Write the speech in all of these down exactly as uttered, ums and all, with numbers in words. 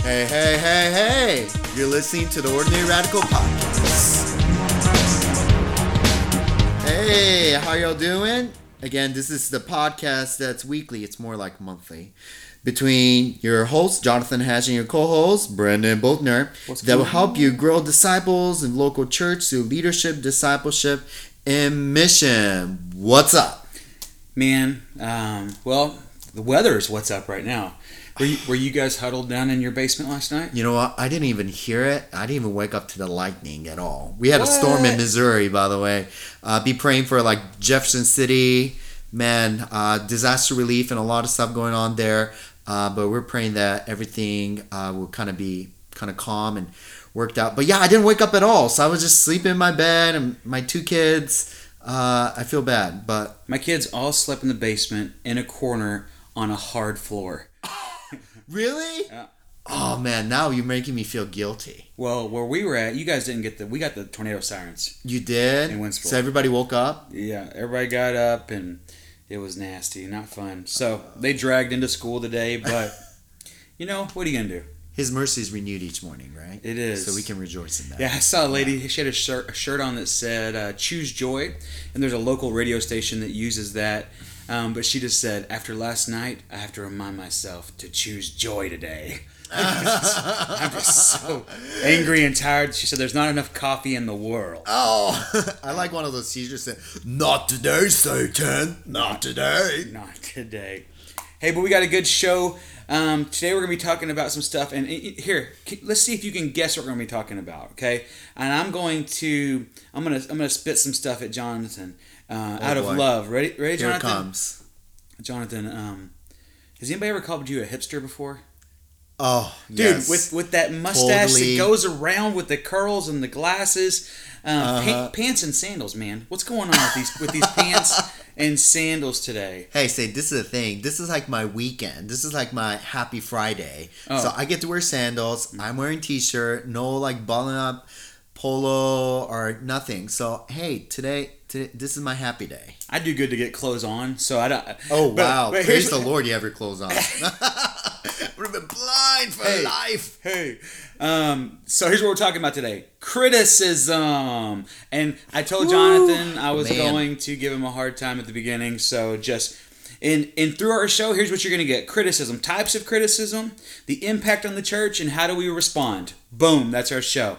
Hey, hey, hey, hey! You're listening to the Ordinary Radical Podcast. Hey, how y'all doing? Again, this is the podcast that's weekly. It's more like monthly. Between your host, Jonathan Hatch, and your co-host, Brendan Boltner, What's that will going help on? you grow disciples in local church through leadership, discipleship, and mission. What's up? Man, um, well, the weather is what's up right now. Were you, were you guys huddled down in your basement last night? You know what? I didn't even hear it. I didn't even wake up to the lightning at all. We had What? a storm in Missouri, by the way. Uh, be praying for like Jefferson City, man, uh, disaster relief and a lot of stuff going on there. Uh, but we're praying that everything uh, will kind of be kind of calm and worked out. But yeah, I didn't wake up at all. So I was just sleeping in my bed and my two kids. Uh, I feel bad, but My kids all slept in the basement in a corner on a hard floor. really? Yeah. Oh man, now you're making me feel guilty. Well, where we were at, you guys didn't get the, we got the tornado sirens. You did? In Winsboro. So everybody woke up? Yeah, everybody got up and it was nasty, not fun. So they dragged into school today, but you know, what are you going to do? His mercy is renewed each morning, right? It is. So we can rejoice in that. Yeah, I saw a lady. She had a shirt, a shirt on that said uh, "Choose Joy," and there's a local radio station that uses that. Um, but she just said, "After last night, I have to remind myself to choose joy today." I'm just, I'm just so angry and tired. She said, "There's not enough coffee in the world." Oh, I like one of those teachers that said, "Not today, Satan. Not today." Not today. Hey, but we got a good show. Um, today we're going to be talking about some stuff. And uh, here, k- let's see if you can guess what we're going to be talking about, okay? And I'm going to I'm going to I'm going to spit some stuff at Jonathan uh, Oh, out of boy. love. Ready, ready, Here it Jonathan? comes. Jonathan, um, has anybody ever called you a hipster before? Oh, Dude, yes. with with that mustache Totally. that goes around with the curls and the glasses, um, Uh-huh. pa- pants and sandals, man. What's going on with these with these pants and sandals today? Hey, say, this is the thing. This is like my weekend. This is like my happy Friday. Oh. So I get to wear sandals. I'm wearing t-shirt. No like balling up polo or nothing. So, hey, today, today this is my happy day. I do good to get clothes on, so I don't. Oh, but- wow. but Praise here's the what- Lord you have your clothes on. Would have been blind for Hey. life. Hey, um, so here's what we're talking about today: criticism. And I told Jonathan I was Man. going to give him a hard time at the beginning, so just in in through our show, here's what you're going to get: criticism, types of criticism, the impact on the church, and how do we respond. Boom, that's our show.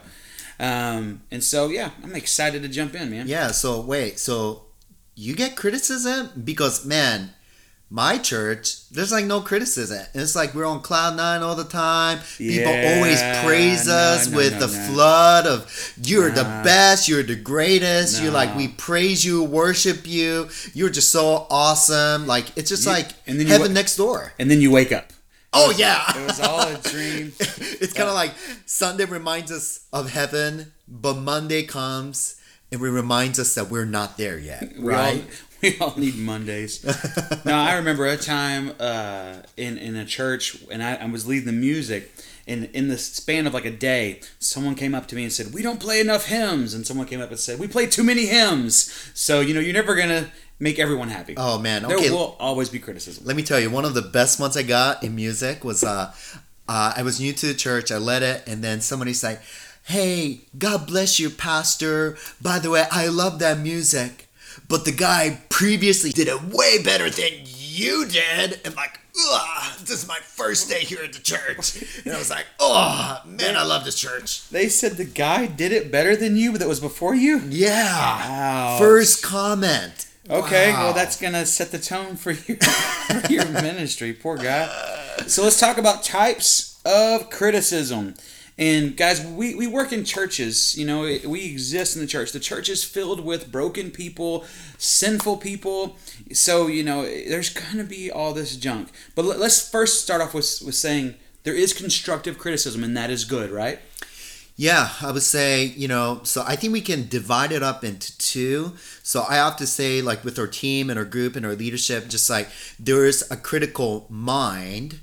Um, and so yeah, I'm excited to jump in, man. Yeah, so wait, so you get criticism? Because, man, my church, there's like no criticism. It's like we're on cloud nine all the time. People Yeah, always praise no, us no, with no, the no. flood of, you're the Nah. best, you're the greatest. You're No. like, we praise you, worship you. You're just so awesome. Like, it's just You- like and then you heaven wa- next door. And then you wake up. Oh, yeah. It was all a dream. It's kind of like Sunday reminds us of heaven, but Monday comes and it reminds us that we're not there yet, We right? all, we all need Mondays. No, I remember a time uh, in in a church, and I, I was leading the music. And in the span of like a day, someone came up to me and said, "We don't play enough hymns." And someone came up and said, "We play too many hymns." So you know, you're never gonna make everyone happy. Oh, man. There Okay. will always be criticism. Let me tell you, one of the best ones I got in music was uh, uh, I was new to the church. I led it, and then somebody's like, "Hey, God bless you, Pastor. By the way, I love that music, but the guy previously did it way better than you did." And like, ugh, this is my first day here at the church. And I was like, oh, man, I love this church. They said the guy did it better than you, but that was before you. Yeah. Wow. First comment. Okay, Wow. well, that's going to set the tone for your, for your ministry. Poor guy. So let's talk about types of criticism. And guys, we, we work in churches. You know, we exist in the church. The church is filled with broken people, sinful people. So, you know, there's going to be all this junk. But let- let's first start off with, with saying there is constructive criticism, and that is good, right? Yeah, I would say, you know, so I think we can divide it up into two. So I have to say, like with our team and our group and our leadership, just like there is a critical mind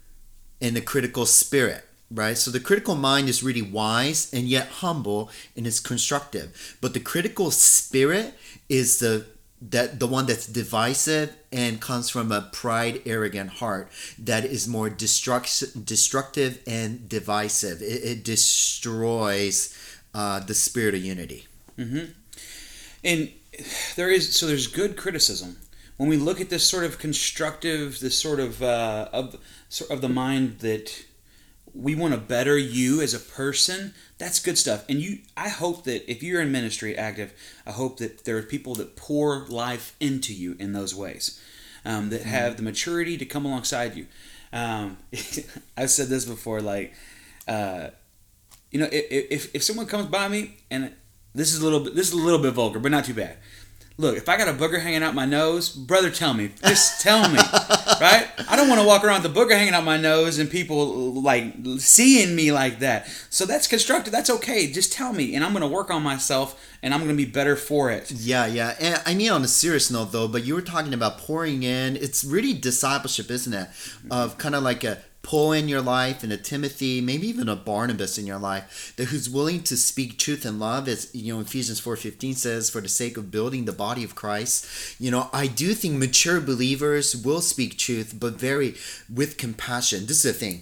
and a critical spirit, right? So the critical mind is really wise and yet humble and is constructive. But the critical spirit is the that the one that's divisive and comes from a pride, arrogant heart that is more destruct- destructive and divisive. It, it destroys uh, the spirit of unity. Mm-hmm. And there is so there's good criticism. When we look at this sort of constructive, this sort of uh, of sort of the mind that we want to better you as a person, that's good stuff. And you, I hope that if you're in ministry active, I hope that there are people that pour life into you in those ways, um, that have the maturity to come alongside you. Um, I've said this before, like, uh, you know, if, if if someone comes by me, and this is a little bit, this is a little bit vulgar, but not too bad. Look, if I got a booger hanging out my nose, brother, tell me. Just tell me, right? I don't want to walk around with the booger hanging out my nose and people like seeing me like that. So that's constructive. That's okay. Just tell me, and I'm going to work on myself, and I'm going to be better for it. Yeah, yeah. And I mean, on a serious note, though, but you were talking about pouring in. It's really discipleship, isn't it? Of kind of like a Paul in your life and a Timothy, maybe even a Barnabas in your life, that who's willing to speak truth and love, as you know, Ephesians four fifteen says, for the sake of building the body of Christ. You know, I do think mature believers will speak truth, but very with compassion. This is the thing.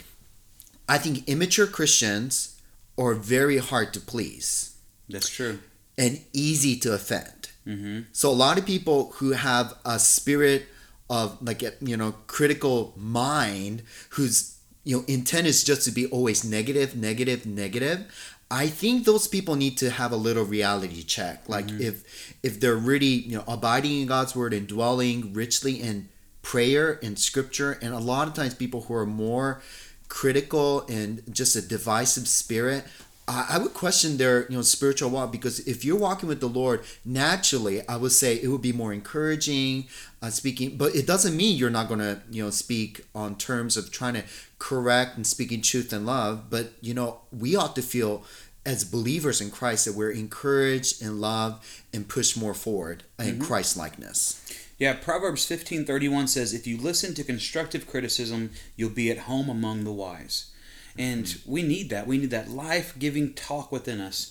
I think immature Christians are very hard to please. That's true. And easy to offend. Mm-hmm. So a lot of people who have a spirit of like a, you know, critical mind, whose you know intent is just to be always negative, negative, negative. I think those people need to have a little reality check. Like mm-hmm. if if they're really you know abiding in God's word and dwelling richly in prayer and scripture, and a lot of times people who are more critical and just a divisive spirit, I would question their you know spiritual walk, because if you're walking with the Lord, naturally I would say it would be more encouraging uh, speaking, but it doesn't mean you're not going to you know speak on terms of trying to correct and speaking truth and love. But you know we ought to feel as believers in Christ that we're encouraged and loved and pushed more forward in mm-hmm. Christ likeness. Yeah, Proverbs fifteen thirty-one says, if you listen to constructive criticism, you'll be at home among the wise. And we need that. We need that life-giving talk within us.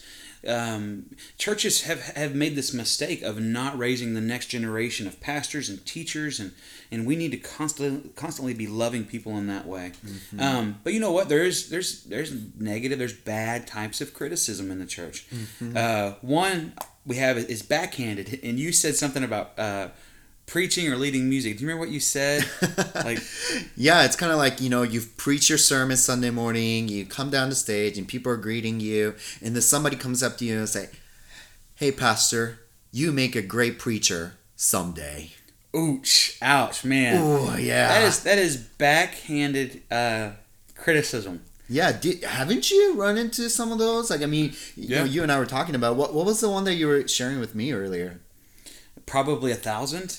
Um, churches have, have made this mistake of not raising the next generation of pastors and teachers, and, and we need to constantly constantly be loving people in that way. Mm-hmm. Um, but you know what? There's there's there's negative, there's bad types of criticism in the church. Mm-hmm. Uh, one we have is backhanded, and you said something about Uh, preaching or leading music. Do you remember what you said? Like, yeah, it's kind of like, you know, you've preached your sermon Sunday morning, you come down the stage and people are greeting you, and then somebody comes up to you and say, hey, pastor, you make a great preacher someday. Ouch. Ouch, man. Oh, yeah. That is that is backhanded uh, criticism. Yeah, did, haven't you run into some of those? Like, I mean, you yeah. know, you and I were talking about, what, what was the one that you were sharing with me earlier? Probably a thousand.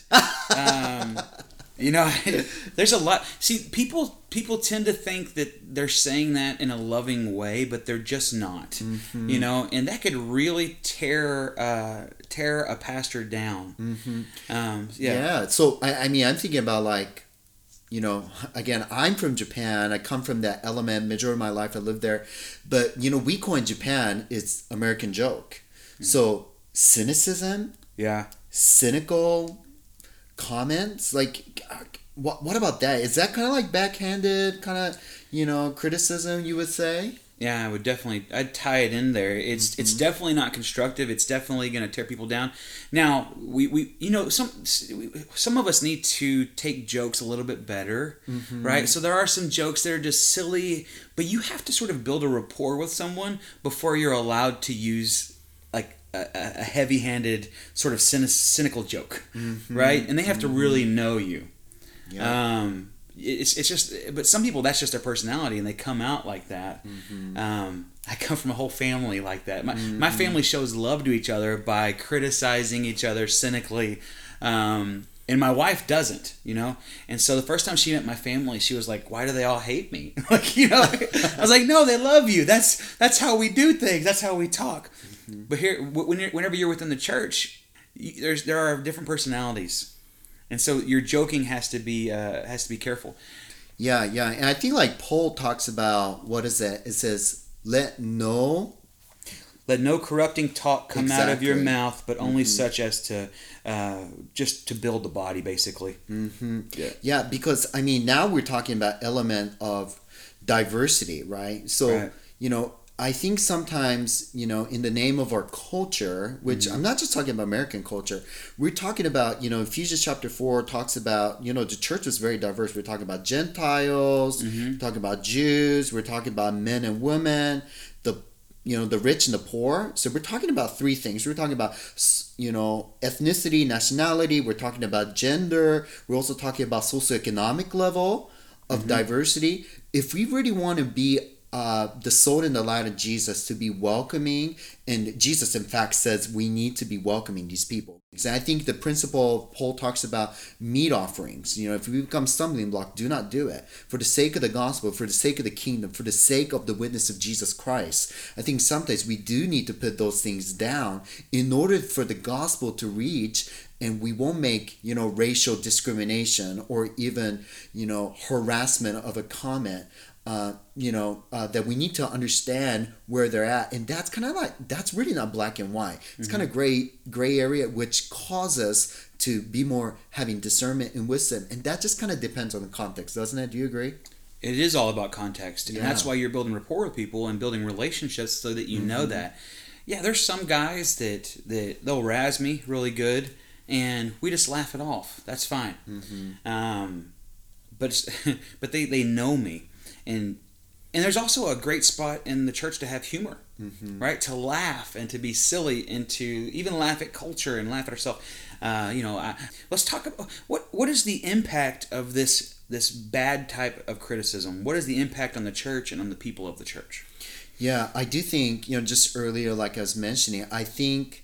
um, you know, there's a lot. See, people people tend to think that they're saying that in a loving way, but they're just not. Mm-hmm. You know, and that could really tear uh, tear a pastor down. Mm-hmm. Um, yeah. Yeah. So I, I mean, I'm thinking about like, you know, again, I'm from Japan. I come from that element. Majority of my life, I lived there. But you know, Wiko in Japan is American joke. Mm-hmm. So cynicism. Yeah. Cynical comments, like what what about that? Is that kind of like backhanded kind of you know criticism, you would say? Yeah, I would definitely I'd tie it in there. It's mm-hmm. it's definitely not constructive. It's definitely going to tear people down. Now we, we you know some some of us need to take jokes a little bit better, mm-hmm. right? So there are some jokes that are just silly, but you have to sort of build a rapport with someone before you're allowed to use like a, a heavy-handed sort of cynical joke, mm-hmm. right? And they have to really know you. Yeah. Um, it's it's just, but some people, that's just their personality, and they come out like that. Mm-hmm. Um, I come from a whole family like that. My mm-hmm. my family shows love to each other by criticizing each other cynically, um, and my wife doesn't, you know. And so the first time she met my family, she was like, "Why do they all hate me?" Like, you know, I was like, "No, they love you. That's that's how we do things. That's how we talk." Mm-hmm. But here, when you're, whenever you're within the church, there's there are different personalities. And so your joking has to be uh, has to be careful. Yeah, yeah, and I think like Paul talks about, what is that? It says, "Let no, Let no corrupting talk come out of your Exactly. mouth, but only Mhm. such as to uh, just to build the body, basically. Mm-hmm. Yeah. Yeah, because I mean, now we're talking about element of diversity, right? So, Right. you know, I think sometimes, you know, in the name of our culture, which Mhm. I'm not just talking about American culture, we're talking about, you know, Ephesians chapter four talks about, you know, the church was very diverse. We're talking about Gentiles, Mhm. we're talking about Jews, we're talking about men and women, the you know, the rich and the poor. So we're talking about three things. We're talking about, you know, ethnicity, nationality. We're talking about gender. We're also talking about socioeconomic level of Mhm. diversity. If we really want to be uh, the salt and the light of Jesus, to be welcoming, and Jesus in fact says we need to be welcoming these people. And I think the principle Paul talks about meat offerings. You know, if we become stumbling block, do not do it. For the sake of the gospel, for the sake of the kingdom, for the sake of the witness of Jesus Christ. I think sometimes we do need to put those things down in order for the gospel to reach, and we won't make, you know, racial discrimination or even, you know, harassment of a comment. Uh, you know, uh, that we need to understand where they're at, and that's kind of like, that's really not black and white. It's kind of gray gray area, which causes us to be more having discernment and wisdom, and that just kind of depends on the context, doesn't it? Do you agree? It is all about context, and that's Yeah. why you're building rapport with people and building relationships so that you know Mhm. that. Yeah, there's some guys that that they'll razz me really good, and we just laugh it off. That's fine. Mm-hmm. Um, but it's- but they they know me, and and there's also a great spot in the church to have humor, Mm-hmm. right? To laugh and to be silly and to even laugh at culture and laugh at ourselves. Uh, you know, I, let's talk about what what is the impact of this this bad type of criticism? What is the impact on the church and on the people of the church? Yeah, I do think, you know, just earlier, like I was mentioning, I think,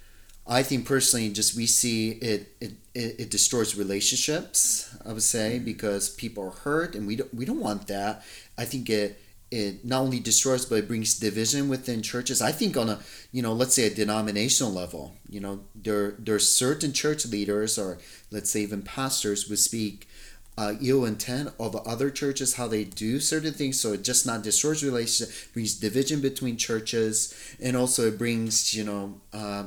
I think personally, just we see it, it, it, it destroys relationships, I would say, because people are hurt, and we don't, we don't want that. I think it, it not only destroys, but it brings division within churches. I think on a, you know, let's say a denominational level, you know, there, there's certain church leaders, or let's say even pastors, would speak uh, ill intent of other churches, how they do certain things. So it just not destroys relationship, brings division between churches, and also it brings, you know, uh,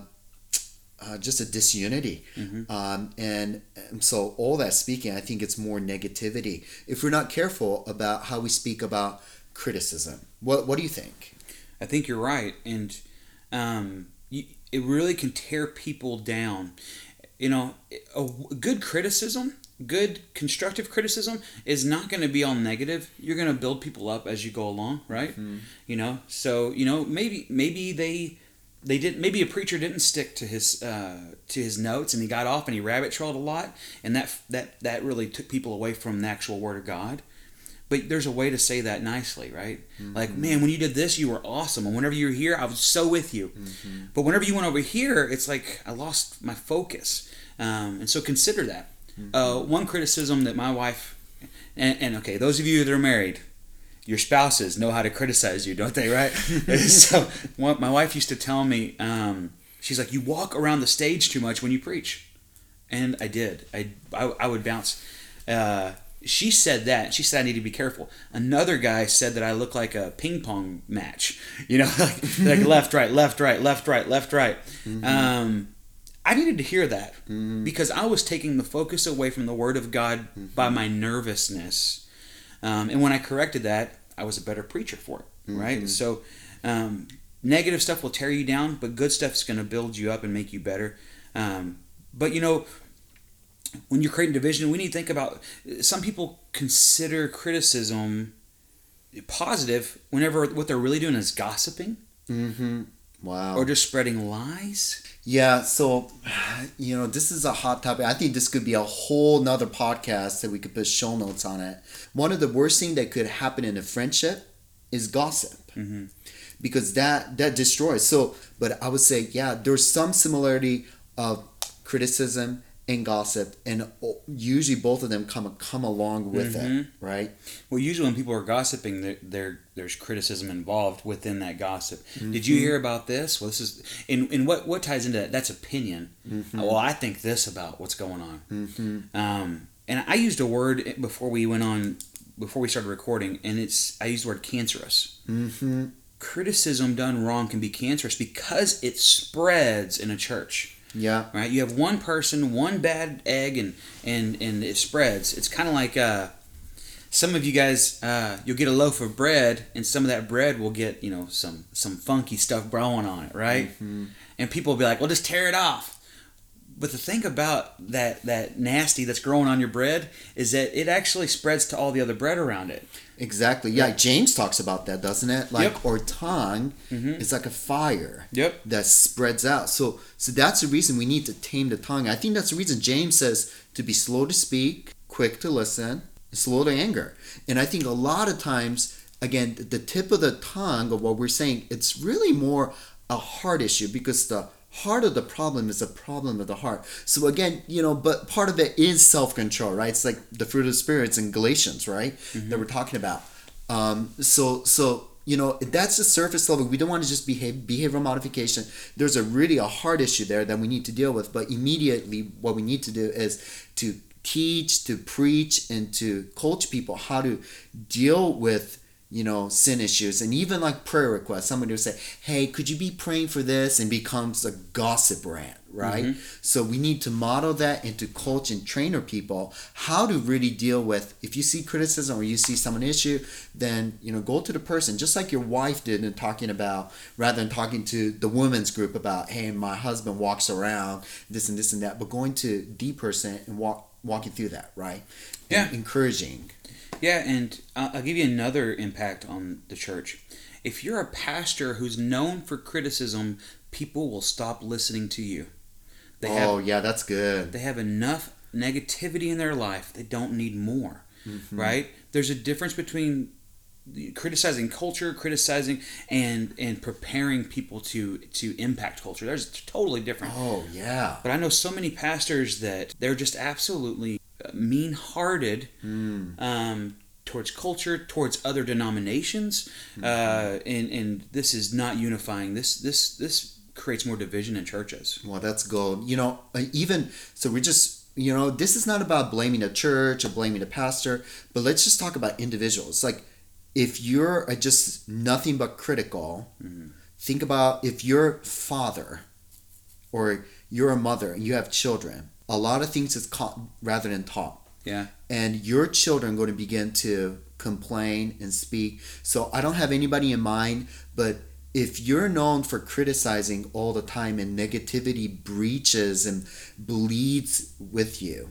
uh, just a disunity. Mm-hmm. Um, and, and so all that speaking, I think it's more negativity if we're not careful about how we speak about criticism. What What do you think? I think you're right, and um, you, it really can tear people down. You know, a good criticism, good constructive criticism, is not going to be all negative. You're going to build people up as you go along, right? Mm-hmm. You know, so you know maybe maybe they they did maybe a preacher didn't stick to his uh, to his notes and he got off and he rabbit trailed a lot, and that that that really took people away from the actual Word of God. But there's a way to say that nicely, right? Mm-hmm. Like, man, when you did this, you were awesome. And whenever you were here, I was so with you. Mm-hmm. But whenever you went over here, it's like I lost my focus. Um, and so consider that. Mm-hmm. Uh, one criticism that my wife, and, and okay, those of you that are married, your spouses know how to criticize you, don't they, right? So one, my wife used to tell me, um, she's like, you walk around the stage too much when you preach. And I did. I, I, I would bounce. Uh, She said that. She said I need to be careful. Another guy said that I look like a ping pong match. You know, like, like left, right, left, right, left, right, left, right. Mm-hmm. Um, I needed to hear that mm-hmm. because I was taking the focus away from the Word of God mm-hmm. by my nervousness. Um, and when I corrected that, I was a better preacher for it, mm-hmm. right? So um, negative stuff will tear you down, but good stuff is going to build you up and make you better. Um, but, you know, when you're creating division, we need to think about, some people consider criticism positive whenever what they're really doing is gossiping. Mm-hmm. Wow. Or just spreading lies. Yeah, so, you know, this is a hot topic. I think this could be a whole nother podcast that we could put show notes on it. One of the worst things that could happen in a friendship is gossip. Mm-hmm. Because that, that destroys. So, but I would say, yeah, there's some similarity of criticism and gossip, and usually both of them come come along with mm-hmm. it, right? Well, usually when people are gossiping, there, there there's criticism involved within that gossip. Mm-hmm. Did you hear about this? Well, this is and, and what what ties into that? That's opinion. Mm-hmm. Well, I think this about what's going on. Mm-hmm. Um, and I used a word before we went on, before we started recording, and it's I used the word cancerous. Mm-hmm. criticism done wrong can be cancerous because it spreads in a church. Yeah. Right? You have one person, one bad egg, and and, and it spreads. It's kind of like uh, some of you guys, uh, you'll get a loaf of bread, and some of that bread will get, you know, some, some funky stuff growing on it, right? Mm-hmm. And people will be like, well, just tear it off. But the thing about that, that nasty that's growing on your bread is that it actually spreads to all the other bread around it. Exactly. Yeah, James talks about that, doesn't it? Like Yep. our tongue mm-hmm. is like a fire Yep. that spreads out. So so that's the reason we need to tame the tongue. I think that's the reason James says to be slow to speak, quick to listen, and slow to anger. And I think a lot of times, again, the tip of the tongue of what we're saying, it's really more a heart issue because the heart of the problem is a problem of the heart. So again, you know, but part of it is self-control, right? It's like the fruit of the spirits in Galatians, right? Mm-hmm. That we're talking about. Um, so, so you know, that's the surface level. We don't want to just behave behavioral modification. There's a really a heart issue there that we need to deal with. But immediately, what we need to do is to teach, to preach, and to coach people how to deal with, you know, sin issues, and even like prayer requests. Somebody will say, hey, could you be praying for this? And becomes a gossip rant, right? Mm-hmm. So we need to model that and to coach and train our people how to really deal with, if you see criticism or you see some issue, then, you know, go to the person, just like your wife did in talking about, rather than talking to the women's group about, hey, my husband walks around this and this and that, but going to the person and walk walking through that, right? Yeah. And encouraging. Yeah, and I'll give you another impact on the church. If you're a pastor who's known for criticism, people will stop listening to you. They oh, have, yeah, that's good. They have enough negativity in their life. They don't need more, mm-hmm. right? There's a difference between criticizing culture, criticizing, and and preparing people to, to impact culture. There's totally different. Oh, yeah. But I know so many pastors that they're just absolutely mean-hearted mm. um, towards culture, towards other denominations, mm-hmm. uh, and and this is not unifying. This this this creates more division in churches. Well, that's gold. You know, even so, we just you know, this is not about blaming a church or blaming a pastor, but let's just talk about individuals. Like, if you're just nothing but critical, mm-hmm. think about if your father or you're a mother and you have children. A lot of things is caught rather than taught. Yeah. And your children are going to begin to complain and speak. So I don't have anybody in mind, but if you're known for criticizing all the time and negativity breaches and bleeds with you,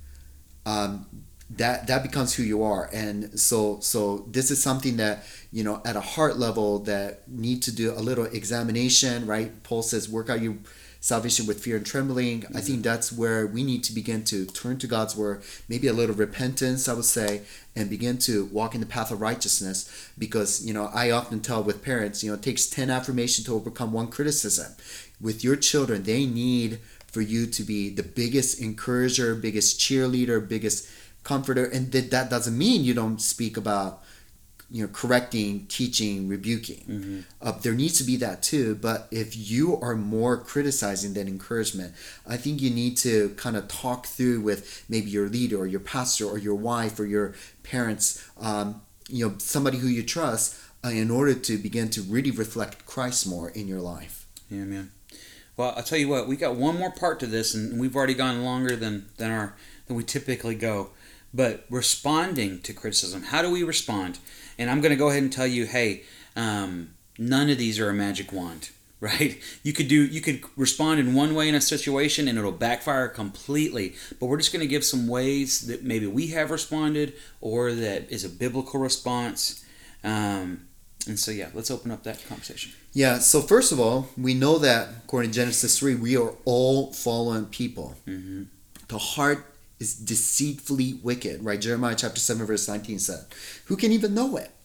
um, that that becomes who you are. And so so this is something that, you know, at a heart level that need to do a little examination, right? Paul says, work out your salvation with fear and trembling. Mm-hmm. I think that's where we need to begin to turn to God's word, maybe a little repentance, I would say, and begin to walk in the path of righteousness. Because, you know, I often tell with parents, you know, it takes ten affirmations to overcome one criticism. With your children, they need for you to be the biggest encourager, biggest cheerleader, biggest comforter. And that, that doesn't mean you don't speak about, you know, correcting, teaching, rebuking. Mm-hmm. Uh, there needs to be that too. But if you are more criticizing than encouragement, I think you need to kind of talk through with maybe your leader or your pastor or your wife or your parents, um, you know, somebody who you trust, uh, in order to begin to really reflect Christ more in your life. Yeah, man. Well, I'll tell you what, we got one more part to this, and we've already gone longer than, than our than we typically go. But responding to criticism, how do we respond? And I'm going to go ahead and tell you, hey, um, none of these are a magic wand, right? You could do, you could respond in one way in a situation and it'll backfire completely. But we're just going to give some ways that maybe we have responded or that is a biblical response. Um, and so, yeah, let's open up that conversation. Yeah, so first of all, we know that according to Genesis three, we are all fallen people. Mm-hmm. The heart is deceitfully wicked, right? Jeremiah chapter seven verse nineteen said, who can even know it?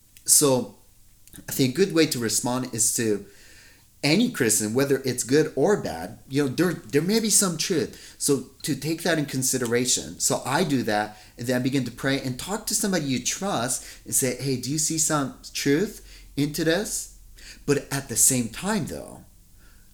So I think a good way to respond is to any criticism, whether it's good or bad. You know, there there may be some truth, so to take that in consideration. So I do that, and then I begin to pray and talk to somebody you trust and say, hey, do you see some truth into this? But at the same time, though,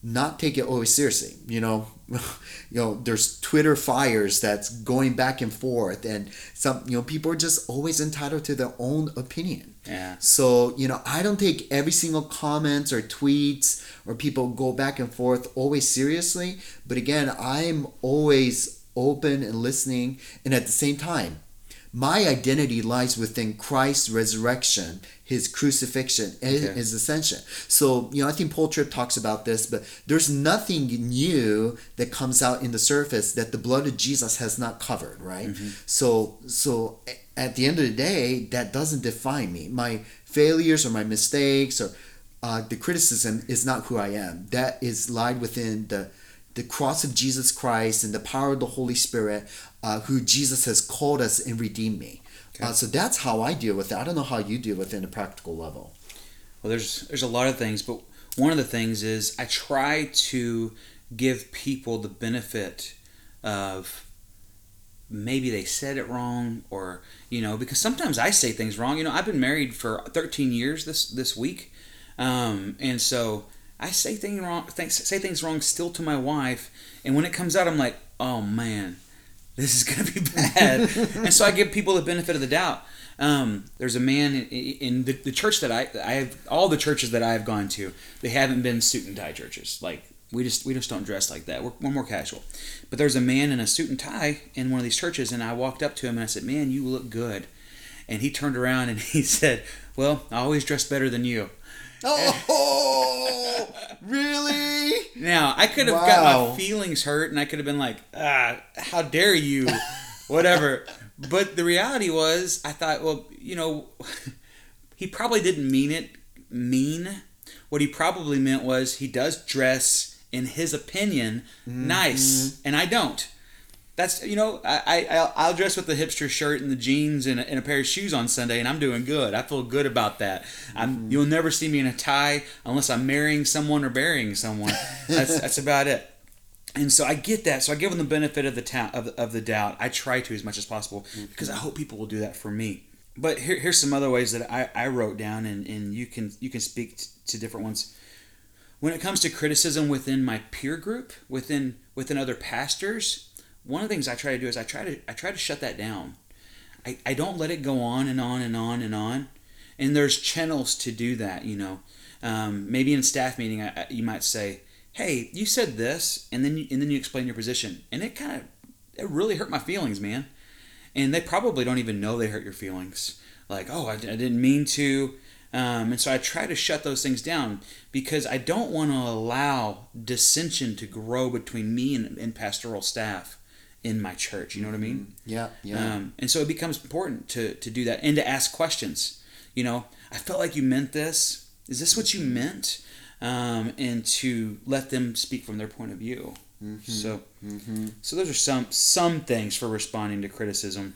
not take it always seriously. You know, you know, there's Twitter fires that's going back and forth, and some, you know, people are just always entitled to their own opinion. Yeah. So, you know, I don't take every single comments or tweets or people go back and forth always seriously. But again, I'm always open and listening. And at the same time, my identity lies within Christ's resurrection, his crucifixion, and Okay. his ascension. So, you know, I think Paul Tripp talks about this, but there's nothing new that comes out in the surface that the blood of Jesus has not covered, right? Mm-hmm. So, so at the end of the day, that doesn't define me. My failures or my mistakes or uh, the criticism is not who I am. That is lied within the the cross of Jesus Christ and the power of the Holy Spirit, uh, who Jesus has called us and redeemed me. Okay. Uh, so that's how I deal with it. I don't know how you deal with it in a practical level. Well, there's there's a lot of things, but one of the things is I try to give people the benefit of maybe they said it wrong, or, you know, because sometimes I say things wrong. You know, I've been married for thirteen years this this week, um, and so I say things wrong, things, say things wrong still to my wife, and when it comes out, I'm like, oh man, this is gonna be bad. And so I give people the benefit of the doubt. Um, there's a man in, in the, the church that I I have, all the churches that I've gone to, they haven't been suit and tie churches. Like we just we just don't dress like that. We're, we're more casual. But there's a man in a suit and tie in one of these churches, and I walked up to him and I said, "Man, you look good." And he turned around and he said, "Well, I always dress better than you." Oh, really? Now, I could have got Wow. my feelings hurt, and I could have been like, ah, how dare you, whatever. But the reality was, I thought, well, you know, he probably didn't mean it mean. What he probably meant was he does dress, in his opinion, Mm-hmm. nice, and I don't. That's, you know, I, I, I'll- I'll dress with the hipster shirt and the jeans and a, and a pair of shoes on Sunday, and I'm doing good. I feel good about that. I'm, you'll never see me in a tie unless I'm marrying someone or burying someone. That's, that's about it. And so I get that. So I give them the benefit of the ta- of, of the doubt. I try to as much as possible because I hope people will do that for me. But here, here's some other ways that I, I wrote down, and, and you can you can speak t- to different ones. When it comes to criticism within my peer group, within within other pastors, one of the things I try to do is I try to I try to shut that down. I, I don't let it go on and on and on and on. And there's channels to do that, you know. Um, maybe in a staff meeting, I, I- you might say, "Hey, you said this," and then you, and then you explain your position, and it kind of it really hurt my feelings, man. And they probably don't even know they hurt your feelings. Like, oh, I, I didn't mean to. Um, and so I try to shut those things down because I don't want to allow dissension to grow between me and, and pastoral staff in my church. You know what I mean? Yeah, yeah. Um, and so it becomes important to, to do that and to ask questions. You know, I felt like you meant this. Is this what you meant? Um, and to let them speak from their point of view. Mm-hmm. So, Mm-hmm. so those are some some things for responding to criticism.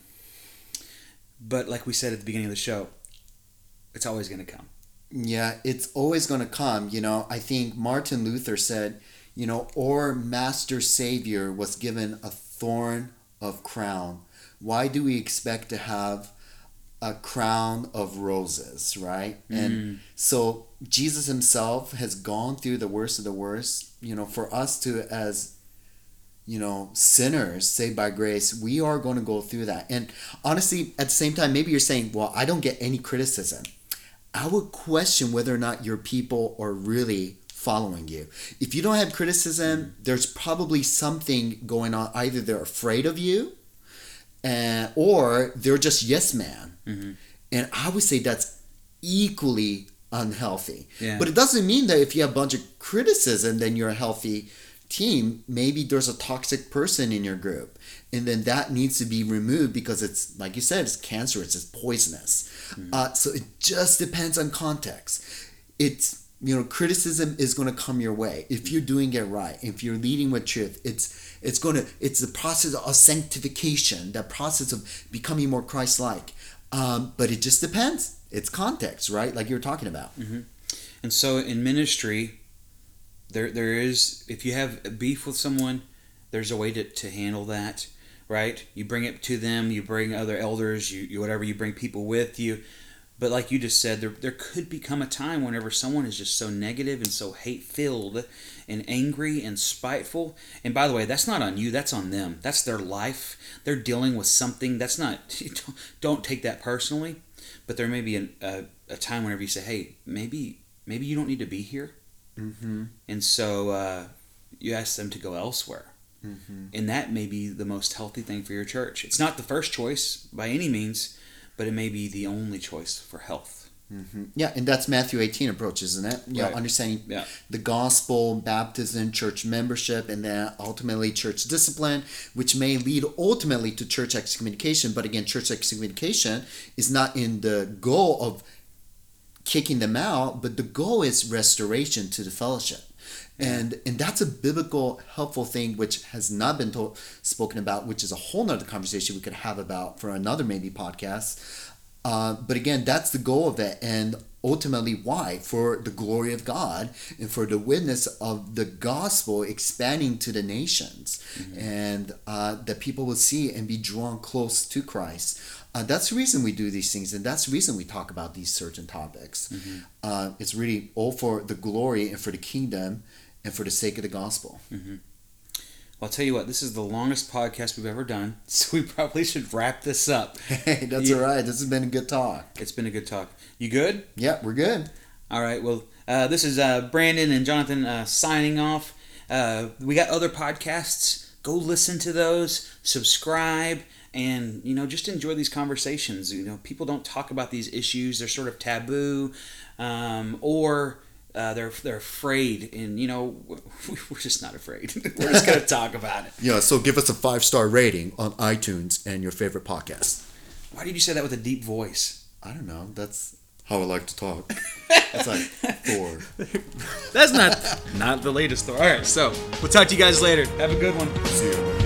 But like we said at the beginning of the show, it's always going to come. Yeah, it's always going to come. You know, I think Martin Luther said, you know, our Master Savior was given a thorn of crown. Why do we expect to have a crown of roses, right? Mm. And so Jesus himself has gone through the worst of the worst. You know, for us to, as you know, sinners saved by grace, we are going to go through that. And honestly, at the same time, maybe you're saying, well, I don't get any criticism. I would question whether or not your people are really following you. If you don't have criticism, there's probably something going on. Either they're afraid of you, uh, or they're just yes man. Mm-hmm. And I would say that's equally unhealthy. Yeah. But it doesn't mean that if you have a bunch of criticism, then you're a healthy team. Maybe there's a toxic person in your group, and then that needs to be removed because it's, like you said, it's cancerous, it's poisonous. Mm-hmm. Uh, so it just depends on context. It's, you know, criticism is going to come your way if you're doing it right. If you're leading with truth, it's it's going to it's the process of sanctification, that process of becoming more Christ-like. Um, but it just depends. It's context, right? Like you were talking about. Mm-hmm. And so in ministry, there there is, if you have beef with someone, there's a way to, to handle that, right? You bring it to them, you bring other elders, you, you whatever, you bring people with you. But like you just said, there, there could become a time whenever someone is just so negative and so hate-filled and angry and spiteful. And by the way, that's not on you. That's on them. That's their life. They're dealing with something. That's not... Don't take that personally. But there may be a, a, a time whenever you say, hey, maybe maybe you don't need to be here. Mm-hmm. And so uh, you ask them to go elsewhere. Mm-hmm. And that may be the most healthy thing for your church. It's not the first choice by any means, but it may be the only choice for health. Mm-hmm. Yeah, and that's Matthew eighteen approach, isn't it? Yeah, Right. understanding Yeah. the gospel, baptism, church membership, and then ultimately church discipline, which may lead ultimately to church excommunication. But again, church excommunication is not in the goal of kicking them out, but the goal is restoration to the fellowship. And and that's a biblical helpful thing which has not been told, spoken about, which is a whole nother conversation we could have about for another maybe podcast. Uh, but again, that's the goal of it. And ultimately, why? For the glory of God and for the witness of the gospel expanding to the nations. Mm-hmm. And uh, that people will see and be drawn close to Christ. Uh, that's the reason we do these things, and that's the reason we talk about these certain topics. Mm-hmm. Uh, it's really all for the glory and for the kingdom and for the sake of the gospel. Mm-hmm. Well, I'll tell you what, this is the longest podcast we've ever done, so we probably should wrap this up. Hey, that's you, all right. This has been a good talk. It's been a good talk. You good? Yeah, we're good. All right, well, uh, this is uh, Brandon and Jonathan uh, signing off. Uh, we got other podcasts. Go listen to those, subscribe, and, you know, just enjoy these conversations. You know, people don't talk about these issues. They're sort of taboo, um, or uh, they're they're afraid. And, you know, we're just not afraid. We're just going to talk about it. Yeah, so give us a five-star rating on iTunes and your favorite podcast. Why did you say that with a deep voice? I don't know. That's how I like to talk. That's like four. That's not not the latest though. All right, so we'll talk to you guys later. Have a good one. See you.